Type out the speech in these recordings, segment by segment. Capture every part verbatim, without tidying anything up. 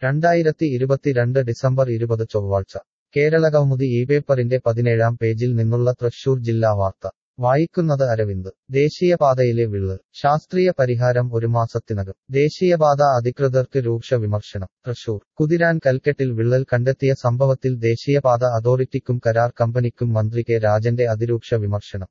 രണ്ടായിരത്തി ഇരുപത്തിരണ്ട് ഡിസംബർ ഇരുപത് ചൊവ്വാഴ്ച കേരളകൗമുദി ഈ പേപ്പറിന്റെ പതിനേഴാം പേജിൽ നിന്നുള്ള തൃശൂർ ജില്ലാ വാർത്ത വായിക്കുന്നത് അരവിന്ദ്. ദേശീയപാതയിലെ വിള്ളൽ ശാസ്ത്രീയ പരിഹാരം ഒരു മാസത്തിനകം. ദേശീയപാത അധികൃതർക്ക് രൂക്ഷ വിമർശനം. തൃശൂർ കുതിരാൻ കൽക്കെട്ടിൽ വിള്ളൽ കണ്ടെത്തിയ സംഭവത്തിൽ ദേശീയപാത അതോറിറ്റിക്കും കരാർ കമ്പനിക്കും മന്ത്രി കെ രാജന്റെ അതിരൂക്ഷ വിമർശനം.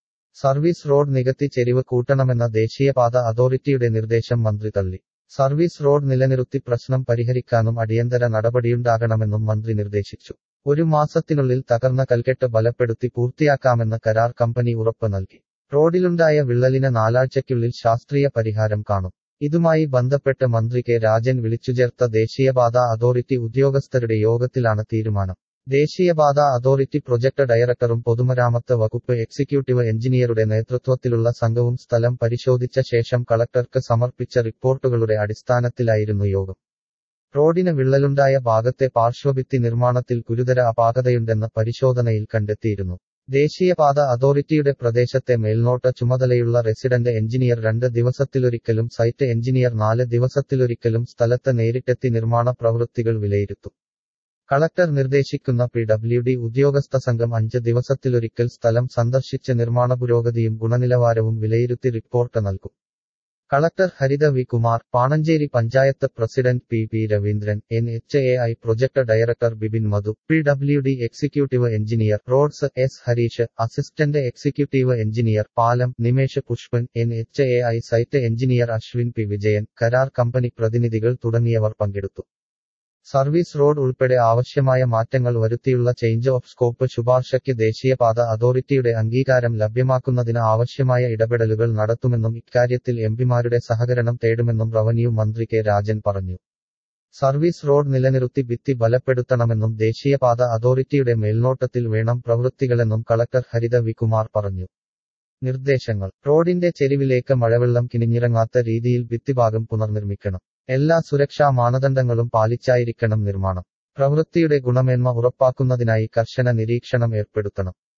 സർവീസ് റോഡ് നികത്തി ചെരിവ് കൂട്ടണമെന്ന ദേശീയപാത അതോറിറ്റിയുടെ നിർദ്ദേശം മന്ത്രി തള്ളി. സർവീസ് റോഡ് നിലനിർത്തി പ്രശ്നം പരിഹരിക്കാനും അടിയന്തര നടപടിയുണ്ടാകണമെന്നും മന്ത്രി നിർദ്ദേശിച്ചു. ഒരു മാസത്തിനുള്ളിൽ തകർന്ന കൽക്കെട്ട് ബലപ്പെടുത്തി പൂർത്തിയാക്കാമെന്ന് കരാർ കമ്പനി ഉറപ്പ് നൽകി. റോഡിലുണ്ടായ വിള്ളലിന് നാലാഴ്ചയ്ക്കുള്ളിൽ ശാസ്ത്രീയ പരിഹാരം കാണും. ഇതുമായി ബന്ധപ്പെട്ട് മന്ത്രി കെ രാജൻ വിളിച്ചുചേർത്ത ദേശീയപാത അതോറിറ്റി ഉദ്യോഗസ്ഥരുടെ യോഗത്തിലാണ് തീരുമാനം. ദേശീയപാത അതോറിറ്റി പ്രൊജക്ട് ഡയറക്ടറും പൊതുമരാമത്ത് വകുപ്പ് എക്സിക്യൂട്ടീവ് എഞ്ചിനീയറുടെ നേതൃത്വത്തിലുള്ള സംഘവും സ്ഥലം പരിശോധിച്ച ശേഷം കളക്ടർക്ക് സമർപ്പിച്ച റിപ്പോർട്ടുകളുടെ അടിസ്ഥാനത്തിലായിരുന്നു യോഗം. റോഡിന് വിള്ളലുണ്ടായ ഭാഗത്തെ പാർശ്വഭിത്തി നിർമ്മാണത്തിൽ ഗുരുതര അപാകതയുണ്ടെന്ന് പരിശോധനയിൽ കണ്ടെത്തിയിരുന്നു. ദേശീയപാത അതോറിറ്റിയുടെ പ്രദേശത്തെ മേൽനോട്ട ചുമതലയുള്ള റെസിഡന്റ് എഞ്ചിനീയർ രണ്ട് ദിവസത്തിലൊരിക്കലും സൈറ്റ് എഞ്ചിനീയർ നാല് ദിവസത്തിലൊരിക്കലും സ്ഥലത്ത് നേരിട്ടെത്തി നിർമ്മാണ പ്രവൃത്തികൾ വിലയിരുത്തും. കളക്ടർ നിർദ്ദേശിക്കുന്ന പി ഡബ്ല്യു ഡി ഉദ്യോഗസ്ഥ സംഘം അഞ്ച് ദിവസത്തിലൊരിക്കൽ സ്ഥലം സന്ദർശിച്ച് നിർമ്മാണ പുരോഗതിയും ഗുണനിലവാരവും വിലയിരുത്തി റിപ്പോർട്ട് നൽകും. Collector Haritha V Kumar, Panancheri panchayat president P P Raveendran, N H A I project director Bibin Madhu, P W D executive engineer roads S Harish, assistant executive engineer പാലം Nimesh Pushpan, N H A I site engineer Aswin P Vijayan, കരാർ കമ്പനി പ്രതിനിധികൾ തുടങ്ങിയവർ പങ്കെടുത്തു. സർവീസ് റോഡ് ഉൾപ്പെടെ ആവശ്യമായ മാറ്റങ്ങൾ വരുത്തിയുള്ള change of scope ശുപാർശയ്ക്ക് ദേശീയപാത അതോറിറ്റിയുടെ അംഗീകാരം ലഭ്യമാക്കുന്നതിന് ആവശ്യമായ ഇടപെടലുകൾ നടത്തുമെന്നും ഇക്കാര്യത്തിൽ എംപിമാരുടെ സഹകരണം തേടുമെന്നും റവന്യൂ മന്ത്രി കെ രാജൻ പറഞ്ഞു. സർവീസ് റോഡ് നിലനിർത്തി ഭിത്തി ബലപ്പെടുത്തണമെന്നും ദേശീയപാത അതോറിറ്റിയുടെ മേൽനോട്ടത്തിൽ വേണം പ്രവൃത്തികളെന്നും കളക്ടർ ഹരിത വി കുമാർ പറഞ്ഞു. നിർദ്ദേശങ്ങൾ: റോഡിന്റെ ചെരിവിലേക്ക് മഴവെള്ളം കിനിഞ്ഞിറങ്ങാത്ത രീതിയിൽ ഭിത്തിഭാഗം പുനർനിർമ്മിക്കണം. എല്ലാ സുരക്ഷാ മാനദണ്ഡങ്ങളും പാലിച്ചായിരിക്കണം നിർമ്മാണം. പ്രവൃത്തിയുടെ ഗുണമേന്മ ഉറപ്പാക്കുന്നതിനായി കർശന നിരീക്ഷണം ഏർപ്പെടുത്തണം.